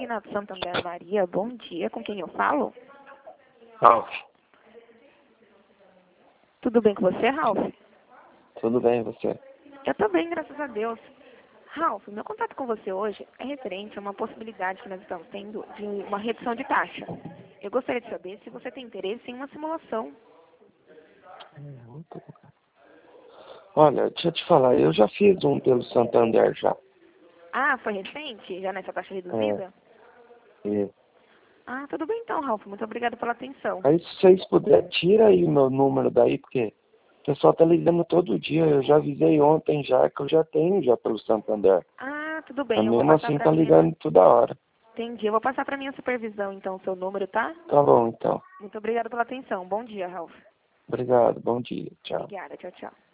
Renato Santander Maria, bom dia. Com quem eu falo? Ralph, Tudo bem com você, Ralph? tudo bem, e você? Eu tô bem, graças a Deus. Ralph, meu contato com você hoje é referente a uma possibilidade que nós estamos tendo de uma redução de taxa. Eu gostaria de saber se você tem interesse em uma simulação. Olha, deixa eu te falar, eu já fiz um pelo Santander já. Ah, foi recente? Já nessa taxa É, reduzida? e Ah, tudo bem então, Ralph. Muito obrigada pela atenção. aí se vocês puderem, tira aí meu número daí, porque o pessoal tá ligando todo dia. Eu já avisei ontem já que eu já tenho já pelo Santander. Ah, tudo Mas bem. Eu vou mesmo passar assim para tá minha... ligando toda hora. Entendi. Eu vou passar para minha supervisão, então, o seu número, tá? Tá bom, então. Muito obrigada pela atenção. Bom dia, Ralph. Obrigado, bom dia, tchau. Obrigada. Tchau, tchau.